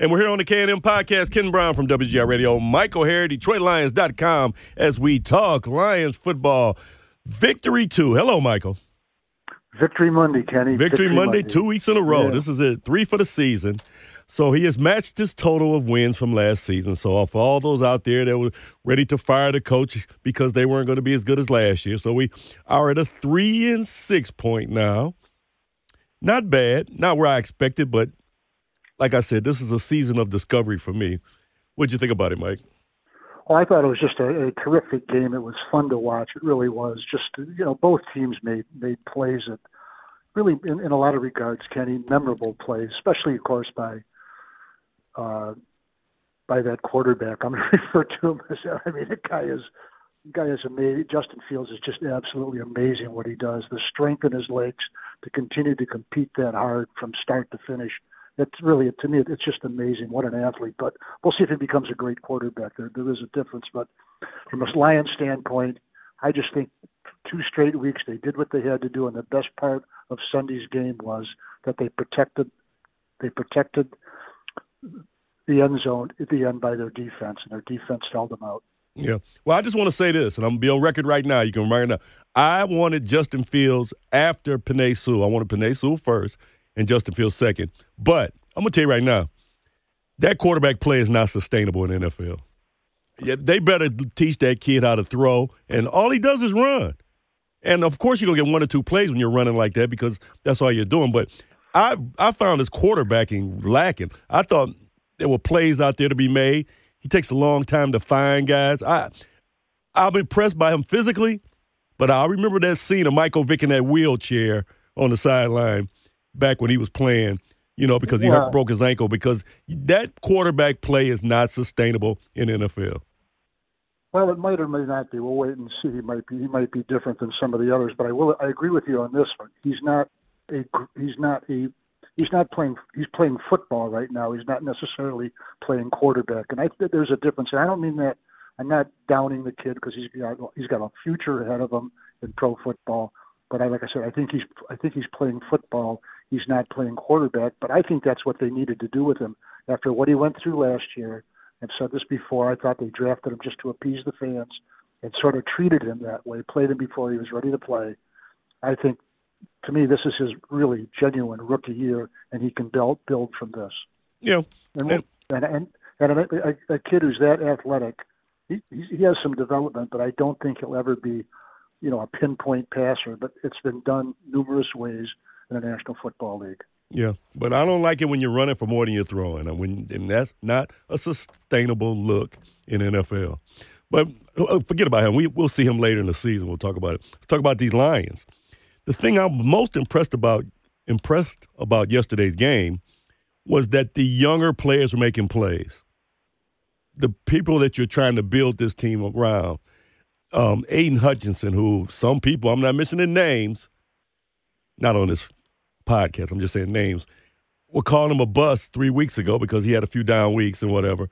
And we're here on the K&M Podcast. Ken Brown from WGR Radio. Michael Hare, DetroitLions.com, as we talk Lions football. Victory 2. Hello, Michael. Victory Monday, Kenny. Victory Monday, 2 weeks in a row. Yeah. This is it, 3 for the season. So he has matched his total of wins from last season. So for all those out there that were ready to fire the coach because they weren't going to be as good as last year. So we are at a 3-6 point now. Not bad. Not where I expected, but like I said, this is a season of discovery for me. What'd you think about it, Mike? Well, I thought it was just a terrific game. It was fun to watch. It really was. Just, both teams made plays that really, in a lot of regards, Kenny, memorable plays, especially, of course, by that quarterback. I'm going to refer to him as, the guy is amazing. Justin Fields is just absolutely amazing what he does. The strength in his legs to continue to compete that hard from start to finish. It's really, to me, it's just amazing. What an athlete. But we'll see if he becomes a great quarterback. There is a difference. But from a Lions standpoint, I just think 2 straight weeks they did what they had to do. And the best part of Sunday's game was that they protected the end zone at the end by their defense, and their defense held them out. Yeah. Well, I just want to say this, and I'm going to be on record right now. You can remember now. I wanted Justin Fields after Penei Sewell. I wanted Penei Sewell first and Justin Fields second. But I'm going to tell you right now, that quarterback play is not sustainable in the NFL. Yeah, they better teach that kid how to throw, and all he does is run. And, of course, you're going to get 1 or 2 plays when you're running like that because that's all you're doing. But I found his quarterbacking lacking. I thought there were plays out there to be made. He takes a long time to find guys. I'm impressed by him physically, but I remember that scene of Michael Vick in that wheelchair on the sideline back when he was playing, because he broke his ankle, because that quarterback play is not sustainable in the NFL. Well, it might or may not be. We'll wait and see. He might be different than some of the others, but I agree with you on this one. He's playing football right now. He's not necessarily playing quarterback, and I think there's a difference. And I don't mean that. I'm not downing the kid because he's got a future ahead of him in pro football. But like I said, I think he's playing football. He's not playing quarterback. But I think that's what they needed to do with him after what he went through last year. I've said this before. I thought they drafted him just to appease the fans and sort of treated him that way. Played him before he was ready to play. I think, to me, this is his really genuine rookie year, and he can build from this. Yeah. And a kid who's that athletic, he has some development, but I don't think he'll ever be, a pinpoint passer. But it's been done numerous ways in the National Football League. Yeah, but I don't like it when you're running for more than you're throwing, and that's not a sustainable look in the NFL. But forget about him. We'll see him later in the season. We'll talk about it. Let's talk about these Lions. The thing I'm most impressed about yesterday's game was that the younger players were making plays. The people that you're trying to build this team around, Aiden Hutchinson, who some people, I'm not mentioning names, not on this podcast, I'm just saying names, were calling him a bust 3 weeks ago because he had a few down weeks and whatever,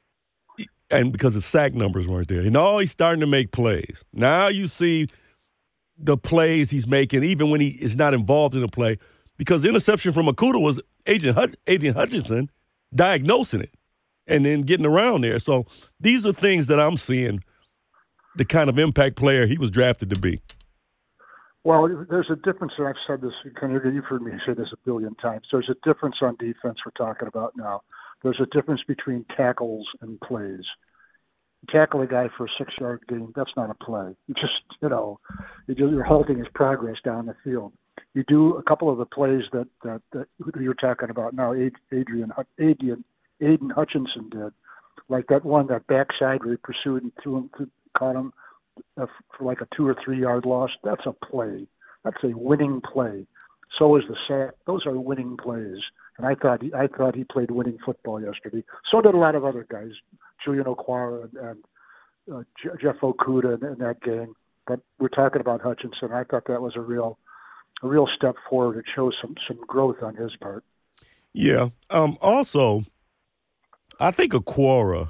and because his sack numbers weren't there. And now he's starting to make plays. Now you see the plays he's making, even when he is not involved in the play, because the interception from Okudah was Aiden Hutchinson diagnosing it and then getting around there. So these are things that I'm seeing the kind of impact player he was drafted to be. Well, there's a difference, and I've said this, you've heard me say this a billion times. There's a difference on defense we're talking about now. There's a difference between tackles and plays. Tackle a guy for a 6-yard gain, that's not a play. You just, you're halting his progress down the field. You do a couple of the plays that you're talking about now, Aiden Hutchinson did, like that one, that backside where he pursued and caught him for like a 2 or 3 yard loss. That's a play. That's a winning play. So is the sack. Those are winning plays. And I thought he played winning football yesterday. So did a lot of other guys, Julian Okwara and Jeff Okudah in that game. But we're talking about Hutchinson. I thought that was a real step forward. It shows some growth on his part. Yeah. Also, I think Okwara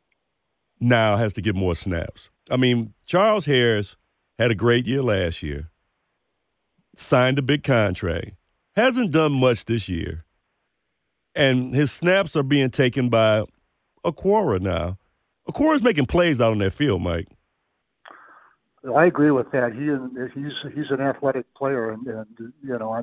now has to get more snaps. I mean, Charles Harris had a great year last year, signed a big contract, hasn't done much this year. And his snaps are being taken by Okwara now. Okwa's making plays out on that field, Mike. I agree with that. He's an athletic player, and you know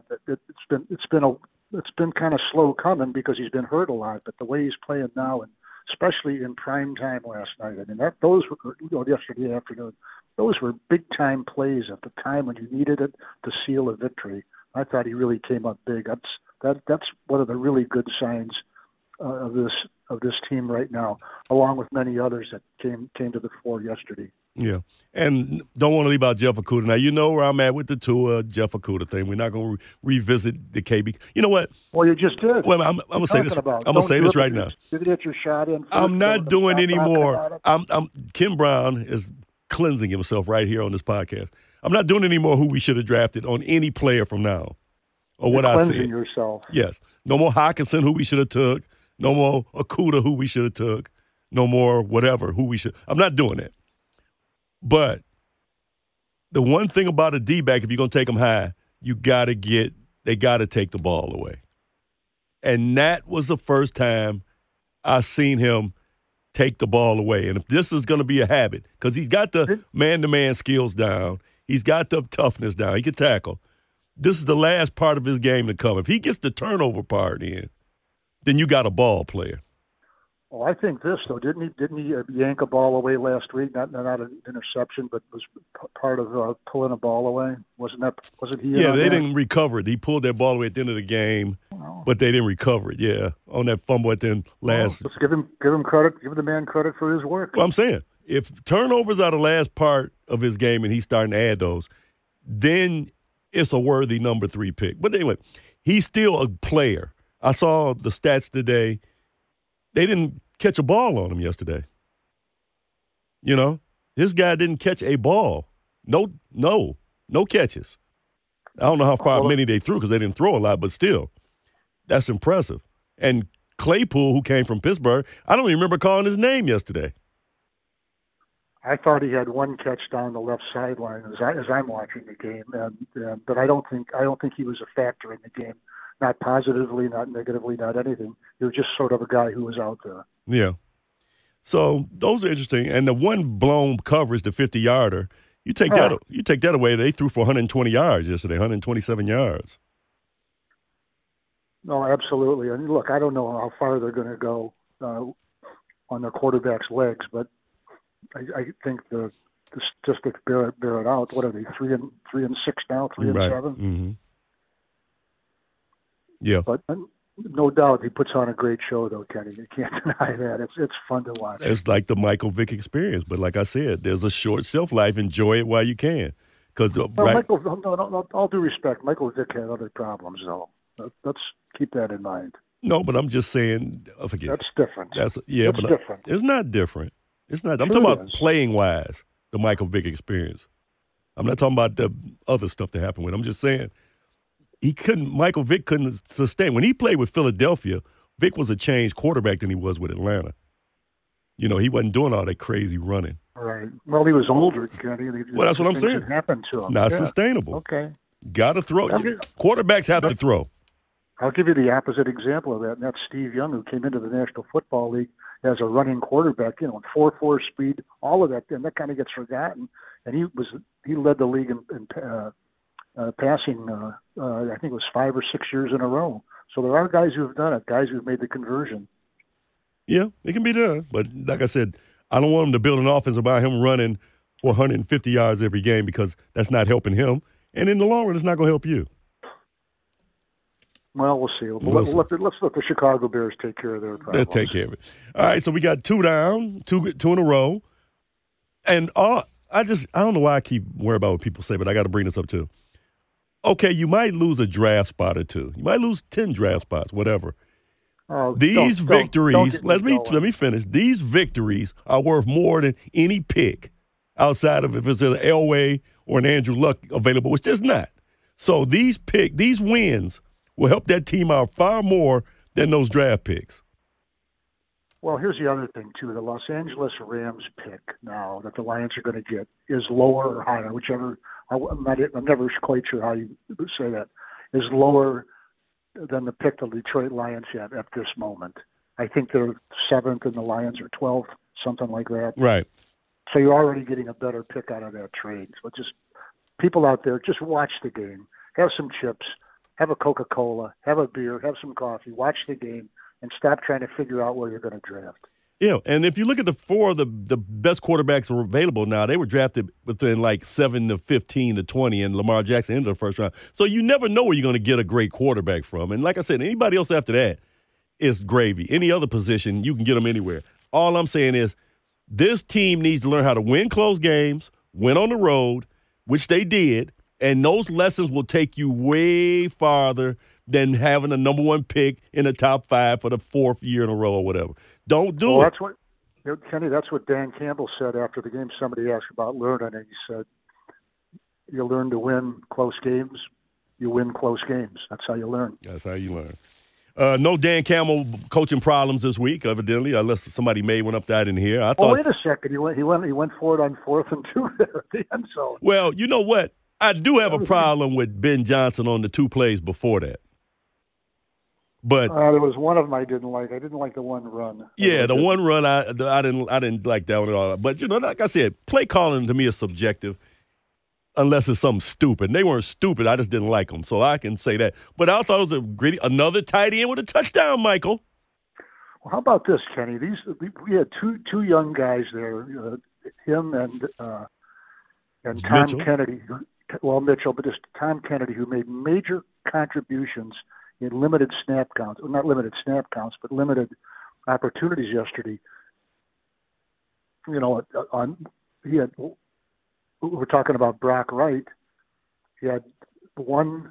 it's been kind of slow coming because he's been hurt a lot. But the way he's playing now, and especially in prime time last night, I mean those were yesterday afternoon. Those were big time plays at the time when you needed it to seal a victory. I thought he really came up big. That's one of the really good signs of this team right now, along with many others that came to the fore yesterday. Yeah, and don't want to leave out Jeff Okudah. Now, you know where I'm at with the Tua Jeff Okudah thing. We're not going to revisit the KB. You know what? Well, you just did. Well, I'm going to say this. I'm going to say this right now. You get your shot in. I'm not doing any more. Kim Brown is cleansing himself right here on this podcast. I'm not doing any more who we should have drafted on any player from now or what I said. Cleansing yourself. Yes. No more Hockenson, who we should have took. No more Okudah, who we should have took. No more whatever, who we should. I'm not doing that. But the one thing about a D-back, if you're going to take them high, they got to take the ball away. And that was the first time I seen him take the ball away. And if this is going to be a habit, because he's got the man-to-man skills down, he's got the toughness down, he can tackle. This is the last part of his game to come. If he gets the turnover part in, then you got a ball player. Well, I think this though, didn't he yank a ball away last week? Not an interception, but was part of pulling a ball away. Wasn't he? Yeah, they didn't recover it. He pulled that ball away at the end of the game, but they didn't recover it. Yeah, on that fumble at the end last. Let's give him credit. Give the man credit for his work. Well, I'm saying if turnovers are the last part of his game and he's starting to add those, then it's a worthy number 3 pick. But anyway, he's still a player. I saw the stats today. They didn't catch a ball on him yesterday. You know, this guy didn't catch a ball. No catches. I don't know how many they threw because they didn't throw a lot, but still, that's impressive. And Claypool, who came from Pittsburgh, I don't even remember calling his name yesterday. I thought he had one catch down the left sideline as I'm watching the game, but I don't think he was a factor in the game. Not positively, not negatively, not anything. He was just sort of a guy who was out there. Yeah. So those are interesting. And the one blown coverage, the 50-yarder, you take that away. They threw for 120 yards yesterday, 127 yards. No, absolutely. And look, I don't know how far they're going to go on their quarterback's legs, but I think the statistics bear it out. What are they? 3-6 now? 3-7. Mm-hmm. Yeah, but no doubt he puts on a great show, though, Kenny. You can't deny that. It's fun to watch. It's like the Michael Vick experience, but like I said, there's a short shelf life. Enjoy it while you can. Michael, all due respect, Michael Vick had other problems, though. Let's keep that in mind. No, but I'm just saying. Forget that's different. That's different. It's not different. It's not. I'm talking about playing wise. The Michael Vick experience. I'm not talking about the other stuff that happened with him. I'm just saying. Michael Vick couldn't sustain. When he played with Philadelphia, Vick was a changed quarterback than he was with Atlanta. You know, he wasn't doing all that crazy running. Right. Well, he was older, Kenny. Well, that's what I'm saying. Happened to him. Not sustainable. Okay. Got to throw. Quarterbacks have to throw. I'll give you the opposite example of that, and that's Steve Young, who came into the National Football League as a running quarterback, 4.4 speed, all of that, and that kind of gets forgotten. And he led the league in passing, I think it was 5 or 6 years in a row. So there are guys who have done it, guys who have made the conversion. Yeah, it can be done. But like I said, I don't want him to build an offense about him running for 150 yards every game because that's not helping him. And in the long run, it's not going to help you. Well, we'll see. Let's let the Chicago Bears take care of their problems. They'll take care of it. All right, so we got 2 down, two in a row. And I don't know why I keep worrying about what people say, but I got to bring this up too. Okay, you might lose a draft spot or 2. You might lose 10 draft spots, whatever. These victories, let me finish. These victories are worth more than any pick outside of if it's an Elway or an Andrew Luck available, which there's not. So these wins will help that team out far more than those draft picks. Well, here's the other thing, too. The Los Angeles Rams pick now that the Lions are going to get is lower or higher, whichever. I'm never quite sure how you say that, is lower than the pick the Detroit Lions have at this moment. I think they're 7th and the Lions are 12th, something like that. Right. So you're already getting a better pick out of that trade. So just people out there, just watch the game. Have some chips, have a Coca-Cola, have a beer, have some coffee, watch the game, and stop trying to figure out where you're going to draft. Yeah, and if you look at the four of the best quarterbacks are available now, they were drafted within like 7 to 15 to 20, and Lamar Jackson ended the first round. So you never know where you're going to get a great quarterback from. And like I said, anybody else after that is gravy. Any other position, you can get them anywhere. All I'm saying is this team needs to learn how to win close games, win on the road, which they did, and those lessons will take you way farther than having a number one pick in the top 5 for the 4th year in a row or whatever. Don't do it. That's what, Kenny, that's what Dan Campbell said after the game. Somebody asked about learning, and he said, you learn to win close games, you win close games. That's how you learn. That's how you learn. No Dan Campbell coaching problems this week, evidently, unless somebody made one up that in here. I thought, wait a second. He went for it on 4th and 2 there at the end zone. Well, you know what? I do have a problem with Ben Johnson on the 2 plays before that. But there was one of them I didn't like. I didn't like the one run. Yeah, the one run I didn't like that one at all. But like I said, play calling to me is subjective, unless it's something stupid. And they weren't stupid. I just didn't like them, so I can say that. But I thought it was a gritty, another tight end with a touchdown, Michael. Well, how about this, Kenny? We had two young guys there, him and Tom Mitchell. Kennedy. Well, Mitchell, but just Tom Kennedy, who made major contributions in limited snap counts, well, not limited snap counts, but limited opportunities yesterday. We're talking about Brock Wright. He had one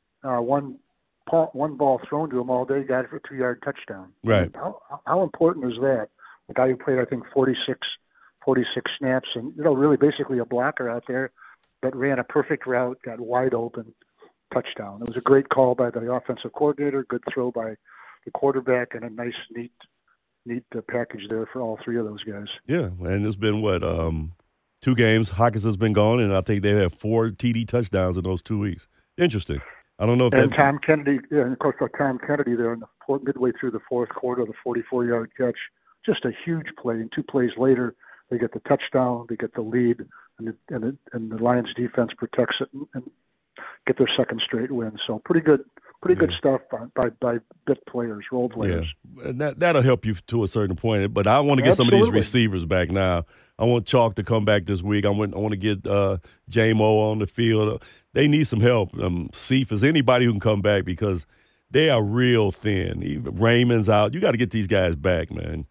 ball thrown to him all day, got it for a 2-yard touchdown. Right. How important is that? The guy who played, I think, 46 snaps, and really basically a blocker out there, but ran a perfect route, got wide open. Touchdown. It was a great call by the offensive coordinator, good throw by the quarterback, and a nice, neat package there for all 3 of those guys. Yeah, and it's been, 2 games. Hawkins has been gone, and I think they have 4 TD touchdowns in those 2 weeks. Interesting. I don't know if and Tom Kennedy, and of course, Tom Kennedy there in the midway through the 4th quarter, the 44-yard catch, just a huge play. And 2 plays later, they get the touchdown, they get the lead, and the Lions defense protects it and get their 2nd straight win. So pretty good stuff by bit players, role players. Yeah, and that'll help you to a certain point. But I want to get some of these receivers back now. I want Chalk to come back this week. I want to get J-Mo on the field. They need some help. Cephas, anybody who can come back, because they are real thin. Even Raymond's out. You got to get these guys back, man.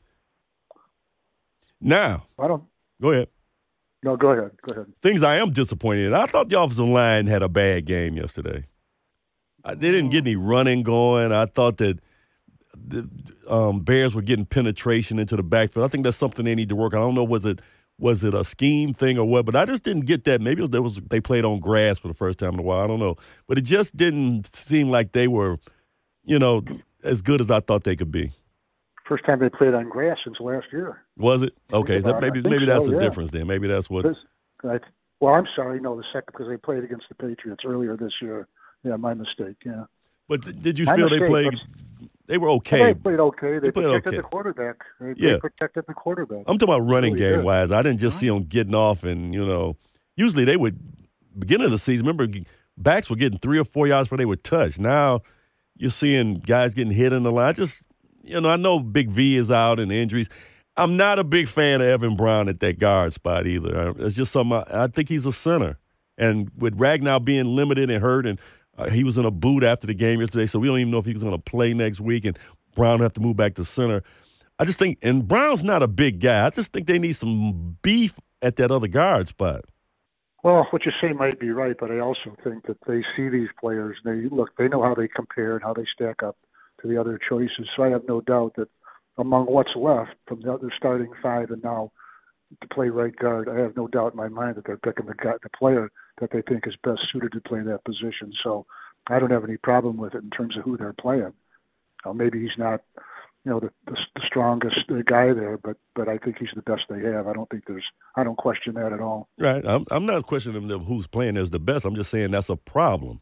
Now, go ahead. No, go ahead. Things I am disappointed in. I thought the offensive line had a bad game yesterday. They didn't get any running going. I thought that the Bears were getting penetration into the backfield. I think that's something they need to work on. I don't know, was it a scheme thing or what, but I just didn't get that. Maybe they played on grass for the first time in a while. I don't know. But it just didn't seem like they were, as good as I thought they could be. First time they played on grass since last year. Was it? Okay, maybe that's the difference then. Maybe that's what. Well, I'm sorry. No, the second, because they played against the Patriots earlier this year. Yeah, my mistake. Yeah. But did you feel they played? They were okay. They played okay. They protected the quarterback. They protected the quarterback. I'm talking about running game wise. I didn't just see them getting off, and usually they would beginning of the season. Remember, backs were getting 3 or 4 yards before they were touched. Now you're seeing guys getting hit in the line. I know Big V is out and injuries. I'm not a big fan of Evan Brown at that guard spot either. It's just something. I think he's a center, and with Ragnow being limited and hurt, and he was in a boot after the game yesterday, so we don't even know if he's going to play next week, and Brown will have to move back to center. I just think, and Brown's not a big guy. I just think they need some beef at that other guard spot. Well, what you say might be right, but I also think that they see these players, and they know how they compare and how they stack up to the other choices. So I have no doubt that among what's left from the other starting 5 and now to play right guard, I have no doubt in my mind that they're picking the player that they think is best suited to play that position. So I don't have any problem with it in terms of who they're playing. Maybe he's not, the strongest guy there, but I think he's the best they have. I don't question that at all. Right. I'm not questioning them who's playing as the best. I'm just saying that's a problem.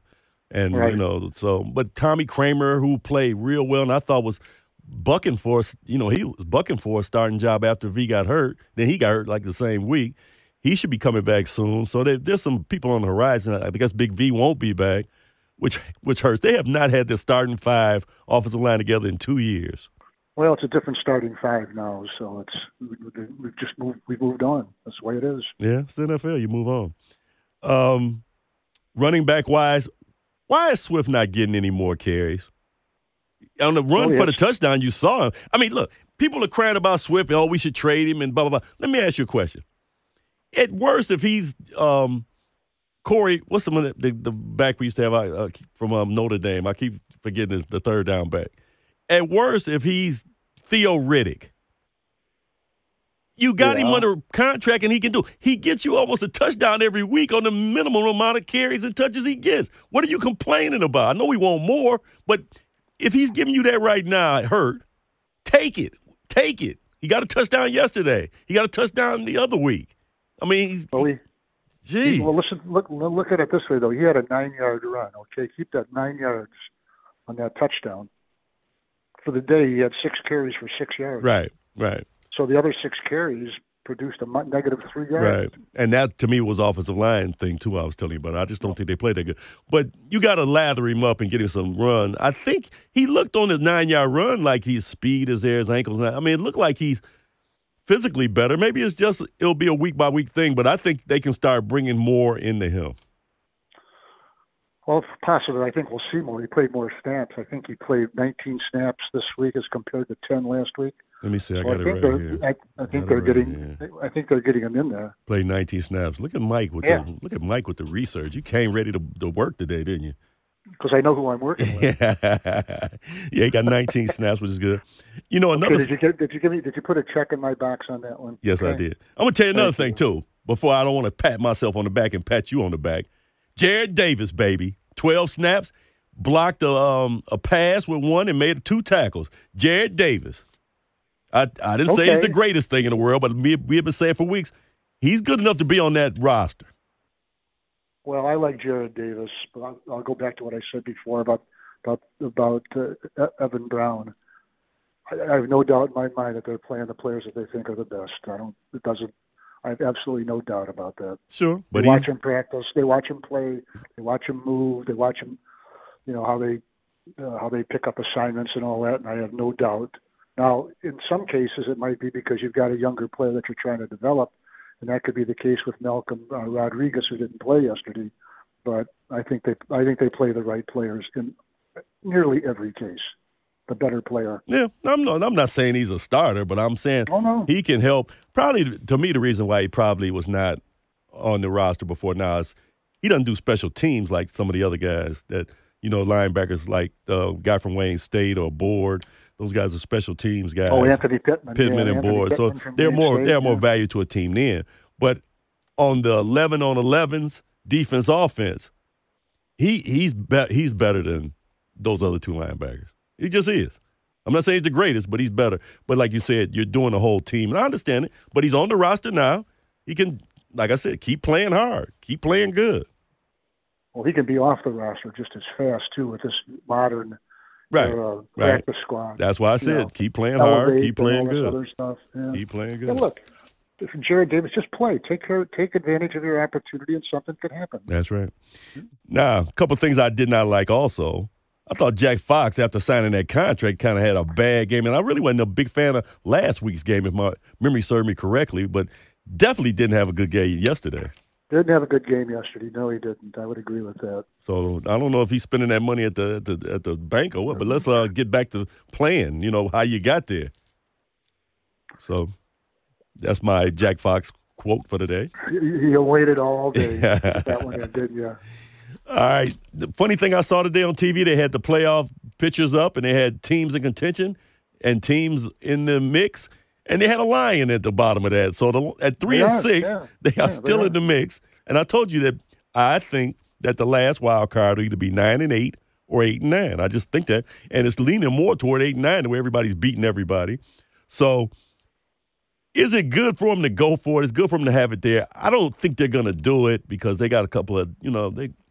And, Right. but Tommy Kramer, who played real well and I thought was bucking for us, he was bucking for a starting job after V got hurt. Then he got hurt like the same week. He should be coming back soon. So there's some people on the horizon. I guess Big V won't be back, which hurts. They have not had their starting 5 offensive line together in 2 years. Well, it's a different starting 5 now, so we've moved on. That's the way it is. Yeah, it's the NFL. You move on. Running back wise, why is Swift not getting any more carries? On the run for the touchdown, you saw him. I mean, look, people are crying about Swift. We should trade him and blah, blah, blah. Let me ask you a question. At worst, if he's Corey, what's the back we used to have from Notre Dame? I keep forgetting the third down back. At worst, if he's Theo Riddick, you got him under contract and he can do. He gets you almost a touchdown every week on the minimum amount of carries and touches he gets. What are you complaining about? I know we want more, but if he's giving you that right now, it hurt. Take it. Take it. He got a touchdown yesterday. He got a touchdown the other week. I mean, gee. Well, listen, look at it this way, though. He had a 9-yard run, okay? Keep that 9 yards on that touchdown. For the day, he had 6 carries for 6 yards. Right. So the other 6 carries produced a negative 3 yards. Right. And that, to me, was offensive line thing, too, I was telling you about. I just don't think they played that good. But you got to lather him up and get him some run. I think he looked on his 9-yard run like his speed is there, his ankles. I mean, it looked like he's physically better. Maybe it'll be a week-by-week thing, but I think they can start bringing more into him. Well, possibly. I think we'll see more. He played more snaps. I think he played 19 snaps this week as compared to 10 last week. Let me see. I got it right here. I think they're getting him in there. Played 19 snaps. Look at Mike with the research. You came ready to work today, didn't you? Because I know who I'm working with. Yeah, he got 19 snaps, which is good. Another. Okay, did you put a check in my box on that one? Yes, okay. I did. I'm gonna tell you another thing too. Before I don't want to pat myself on the back and pat you on the back. Jared Davis, baby, 12 snaps, blocked a pass with one and made 2 tackles. Jared Davis. I didn't say he's the greatest thing in the world, but we have been saying for weeks he's good enough to be on that roster. Well, I like Jared Davis, but I'll go back to what I said before about Evan Brown. I have no doubt in my mind that they're playing the players that they think are the best. I have absolutely no doubt about that. Sure, but they watch him practice, they watch him play, they watch him move, they watch him, how they pick up assignments and all that. And I have no doubt. Now, in some cases, it might be because you've got a younger player that you're trying to develop. And that could be the case with Malcolm Rodriguez, who didn't play yesterday. But I think they play the right players in nearly every case. The better player. Yeah, I'm not saying he's a starter, but I'm saying he can help. Probably, to me, the reason why he probably was not on the roster before now is he doesn't do special teams like some of the other guys that, linebackers like the guy from Wayne State or Board. Those guys are special teams guys. Oh, Anthony Pittman. And Board. So they're more value to a team then. But on the 11-on-11s defense offense, he's better than those other 2 linebackers. He just is. I'm not saying he's the greatest, but he's better. But like you said, you're doing the whole team. And I understand it. But he's on the roster now. He can, like I said, keep playing hard. Keep playing good. Well, he can be off the roster just as fast, too, with this modern practice squad. That's why I said keep playing hard, keep playing good. Other stuff. Yeah. Keep playing good. And look, if Jared Davis, just play. Take advantage of your opportunity and something could happen. That's right. Now, a couple of things I did not like also. I thought Jack Fox, after signing that contract, kind of had a bad game. And I really wasn't a big fan of last week's game, if my memory served me correctly, but definitely didn't have a good game yesterday. Didn't have a good game yesterday. No, he didn't. I would agree with that. So I don't know if he's spending that money at the bank or what, but let's get back to playing, how you got there. So that's my Jack Fox quote for today. You waited all day. That one in, didn't you? All right. The funny thing I saw today on TV, they had the playoff pictures up, and they had teams in contention and teams in the mix, and they had a lion at the bottom of that. So at 3-6, they are still in the mix. And I told you that I think that the last wild card will either be 9-8 or 8-9. I just think that, and it's leaning more toward 8-9, the way everybody's beating everybody. So is it good for them to go for it? It's good for them to have it there. I don't think they're going to do it because they got a couple of, they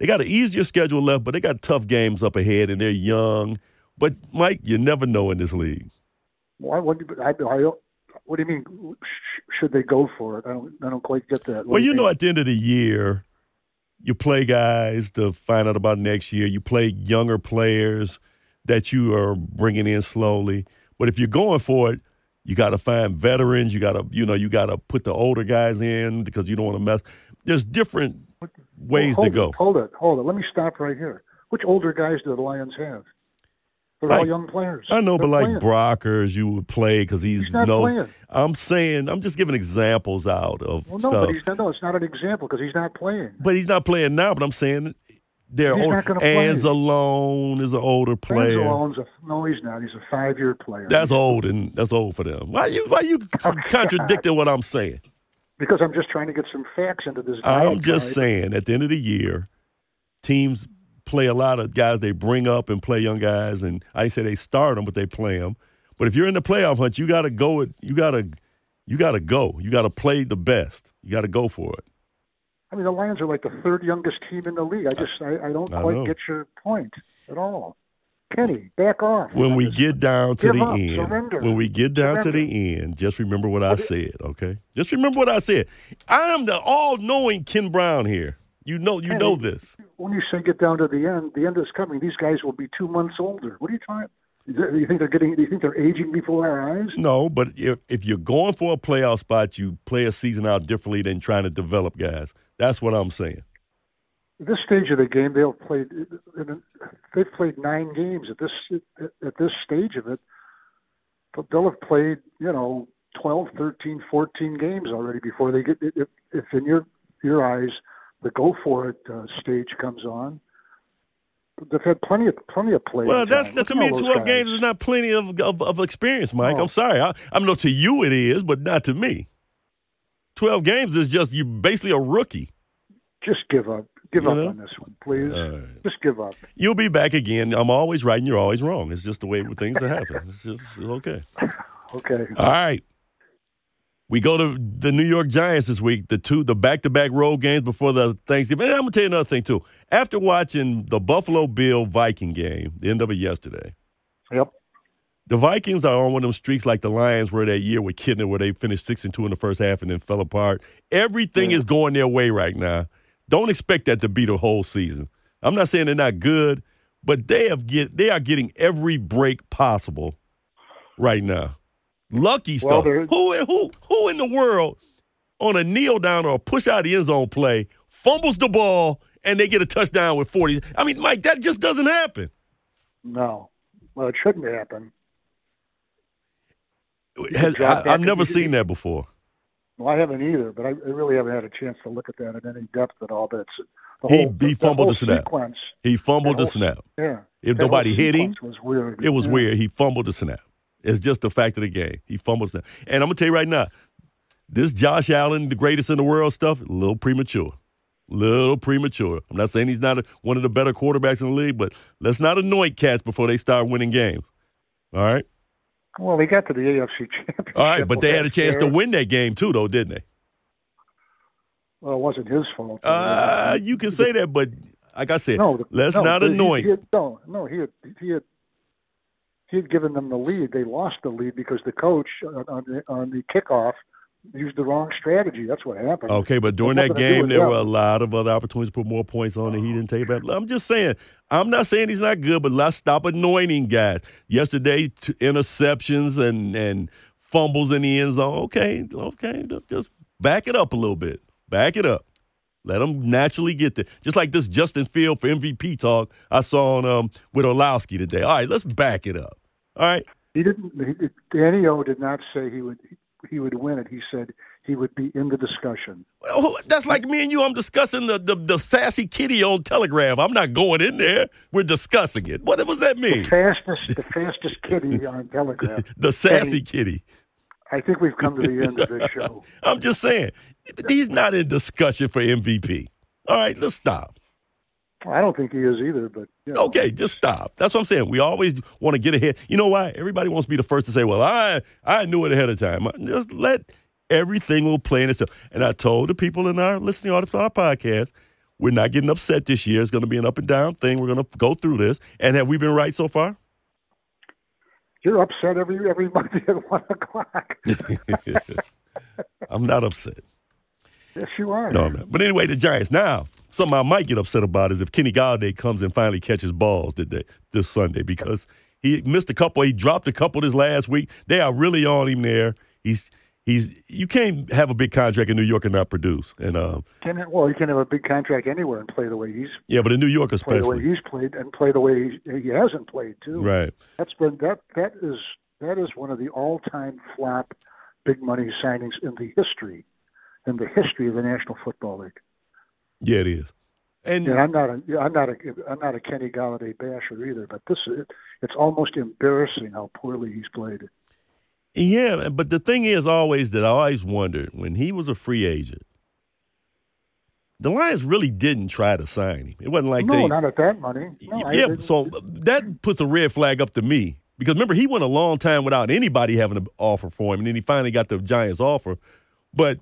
They got an easier schedule left, but they got tough games up ahead, and they're young. But, Mike, you never know in this league. What do you mean, should they go for it? I don't quite get that. Well, you know, at the end of the year, you play guys to find out about next year. You play younger players that you are bringing in slowly. But if you're going for it, you got to find veterans. You got to put the older guys in because you don't want to mess. There's different ways to go. Hold it. Let me stop right here. Which older guys do the Lions have? They're all young players. I know, They're but playing. like Brockers, you would play because he's not playing. I'm just giving examples out of stuff. But it's not an example because he's not playing. But he's not playing now. But I'm saying they're He's older. not gonna play. Anzalone is an older player. No, he's not. He's a 5-year player. That's old, and that's old for them. Why you contradicting what I'm saying? Because I'm just trying to get some facts into this. I'm just saying, at the end of the year, teams play a lot of guys they bring up and play young guys, and I say they start them, but they play them. But if you're in the playoff hunt, you got to go. You got to go. You got to play the best. You got to go for it. I mean, the Lions are like the third youngest team in the league. I don't quite get your point at all. Kenny, back off. When we get down to the end, surrender. When we get down to the end, just remember what I said, okay? Just remember what I said. I am the all-knowing Ken Brown here. You know this. When you say get down to the end is coming. These guys will be 2 months older. What are you trying? Do you think they're aging before our eyes? No, but if you're going for a playoff spot, you play a season out differently than trying to develop guys. That's what I'm saying. At this stage of the game, they've played 9 games at this stage of it. But they'll have played 12, 13, 14 games already before they get. If in your eyes the go for it stage comes on, they've had plenty of play. Well, to me, 12 games is not plenty of experience, Mike. I'm sorry. I know to you it is, but not to me. 12 games is just you basically a rookie. Just give up. Give up on this one, please. Right. Just give up. You'll be back again. I'm always right and you're always wrong. It's just the way things happen. It's okay. Okay. All right. We go to the New York Giants this week, the back-to-back road games before the Thanksgiving. And I'm going to tell you another thing, too. After watching the Buffalo Bill-Viking game, the end of it yesterday, yep. The Vikings are on one of them streaks like the Lions were that year with Kidner where they finished 6-2 in the first half and then fell apart. Everything is going their way right now. Don't expect that to be the whole season. I'm not saying they're not good, but they are getting every break possible right now. Lucky stuff. Who in the world on a kneel down or a push out of the end zone play fumbles the ball and they get a touchdown with 40? I mean, Mike, that just doesn't happen. No. Well, it shouldn't happen. I've never seen that before. Well, I haven't either, but I really haven't had a chance to look at that in any depth at all. But he fumbled the snap. He fumbled the snap. Yeah. If nobody hit him, was weird. It was weird. He fumbled the snap. It's just the fact of the game. He fumbled the snap. And I'm going to tell you right now, this Josh Allen, the greatest in the world stuff, a little premature. I'm not saying he's not one of the better quarterbacks in the league, but let's not anoint cats before they start winning games. All right? Well, they got to the AFC Championship. All right, but they had a chance to win that game too, though, didn't they? Well, it wasn't his fault. You can say that, but like I said, let's not anoint. He had given them the lead. They lost the lead because the coach on the kickoff used the wrong strategy. That's what happened. Okay, but during that game, there were a lot of other opportunities to put more points on, and he didn't take it back. I'm just saying, I'm not saying he's not good, but let's stop anointing guys. Yesterday, interceptions and fumbles in the end zone. Okay, just back it up a little bit. Back it up. Let them naturally get there. Just like this Justin Field for MVP talk I saw on with Orlowski today. All right, let's back it up. All right. Danny O did not say he would win it. He said he would be in the discussion. Well, that's like me and you. I'm discussing the sassy kitty on Telegraph. I'm not going in there. We're discussing it. What does that mean? The fastest kitty on Telegraph. The sassy kitty. I think we've come to the end of this show. I'm just saying, he's not in discussion for MVP. All right, let's stop. I don't think he is either, but Okay, just stop. That's what I'm saying. We always want to get ahead. You know why? Everybody wants to be the first to say, well, I knew it ahead of time. Just let everything will play in itself. And I told the people in our listening audience on our podcast, We're not getting upset this year. It's going to be an up and down thing. We're going to go through this. And have we been right so far? You're upset every Monday at 1 o'clock. I'm not upset. Yes, you are. No, I'm not. But anyway, the Giants. Now, something I might get upset about is if Kenny Galladay comes and finally catches balls this Sunday, because he missed a couple. He dropped a couple this last week. They are really on him there. You can't have a big contract in New York and not produce. And you can have a big contract anywhere and play the way he's. Yeah, but in New York especially. Play the way he's played and play the way he hasn't played too. Right. That is one of the all-time flop big money signings in the history of the National Football League. Yeah, it is. And I'm not a Kenny Galladay basher either, but it's almost embarrassing how poorly he's played. Yeah, but the thing is always that I always wondered, when he was a free agent, the Lions really didn't try to sign him. It wasn't like not at that money. No, so that puts a red flag up to me. Because remember, he went a long time without anybody having an offer for him, and then he finally got the Giants offer. But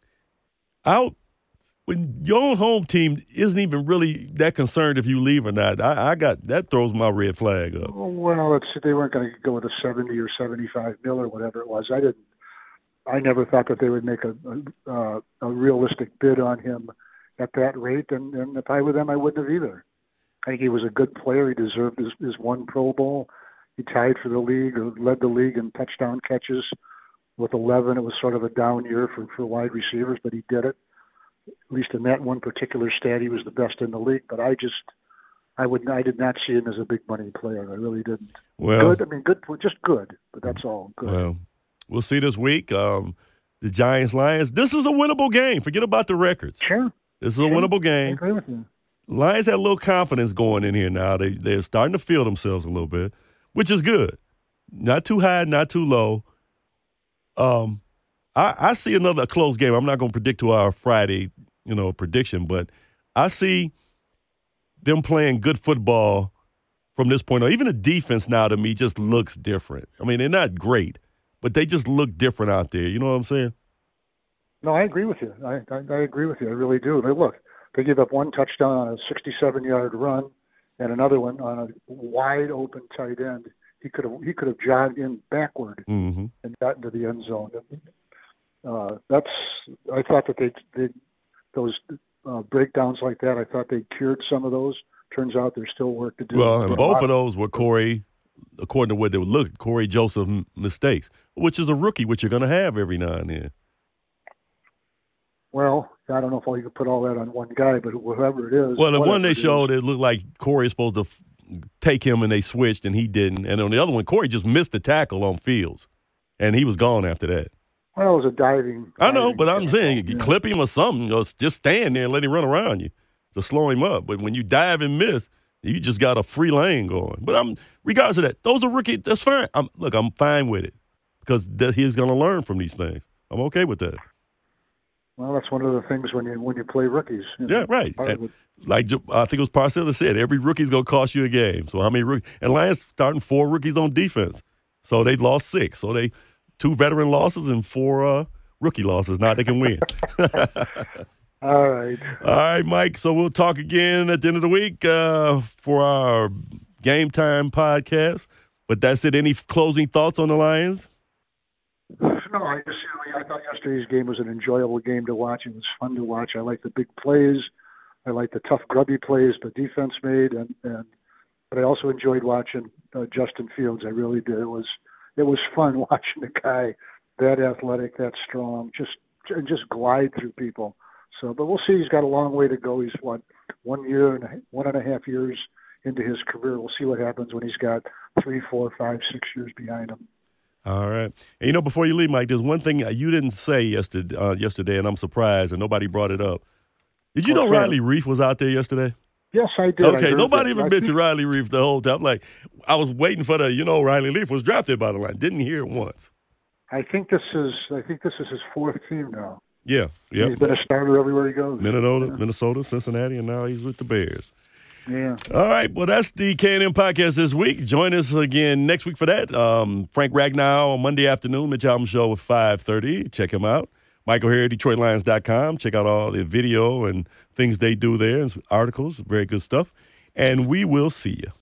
when your own home team isn't even really that concerned if you leave or not, that throws my red flag up. Well, they weren't going to go with a 70 or 75 mil or whatever it was. I never thought that they would make a realistic bid on him at that rate, and if I were them, I wouldn't have either. I think he was a good player. He deserved his one Pro Bowl. He tied for the league or led the league in touchdown catches with 11. It was sort of a down year for wide receivers, but he did it. At least in that one particular stat, he was the best in the league. But I did not see him as a big money player. I really didn't. Well, good, just good. But that's all. Good. Well, we'll see this week. The Giants Lions. This is a winnable game. Forget about the records. Sure. This is a winnable game. I agree with you. Lions have a little confidence going in here now. They're starting to feel themselves a little bit, which is good. Not too high, not too low. I see another close game. I'm not going to predict to our Friday, prediction, but I see them playing good football from this point on. Even the defense now to me just looks different. I mean, they're not great, but they just look different out there. You know what I'm saying? No, I agree with you. I agree with you. I really do. They give up one touchdown on a 67-yard run and another one on a wide open tight end. He could have jogged in backward and got into the end zone. I thought that they those breakdowns like that. I thought they cured some of those. Turns out there's still work to do. Well, and both of those were Corey, according to what they would look, Corey Joseph mistakes, which is a rookie, which you're going to have every now and then. Well, I don't know if you could put all that on one guy, but whoever it is. Well, the one they showed, it looked like Corey is supposed to take him, and they switched, and he didn't. And on the other one, Corey just missed the tackle on Fields, and he was gone after that. Well, it was a diving. I know, but I'm saying you clip him or something, or just stand there and let him run around you to slow him up. But when you dive and miss, you just got a free lane going. But regardless of that, those are rookies. That's fine. I'm fine with it because he's going to learn from these things. I'm okay with that. Well, that's one of the things when you play rookies. Yeah, right. Like I think it was Parcells that said, every rookie's going to cost you a game. So how many rookies? And Lions starting 4 rookies on defense. So they lost 6. So they 2 veteran losses and 4 rookie losses. Now they can win. All right. All right, Mike. So we'll talk again at the end of the week for our Game Time podcast. But that's it. Any closing thoughts on the Lions? No, I thought yesterday's game was an enjoyable game to watch. It was fun to watch. I like the big plays. I like the tough, grubby plays the defense made, but I also enjoyed watching Justin Fields. I really did. It was fun watching the guy that athletic, that strong, just glide through people. So, but we'll see. He's got a long way to go. He's 1 year and 1.5 years into his career. We'll see what happens when he's got 3, 4, 5, 6 years behind him. All right. And, before you leave, Mike, there's one thing you didn't say yesterday, and I'm surprised, and nobody brought it up. Did you know Riley Reif was out there yesterday? Yes, I did. Okay, nobody even mentioned Riley Reif the whole time. Like, I was waiting for Riley Reif was drafted by the Lions. Didn't hear it once. I think this is his 4th team now. Yeah. Yep. He's been a starter everywhere he goes. Minnesota, Cincinnati, and now he's with the Bears. Yeah. All right. Well, that's the K&M podcast this week. Join us again next week for that. Frank Ragnow on Monday afternoon, Mitch Albom Show at 5:30. Check him out. Michael Harry, DetroitLions.com. Check out all the video and things they do there, and articles, very good stuff. And we will see you.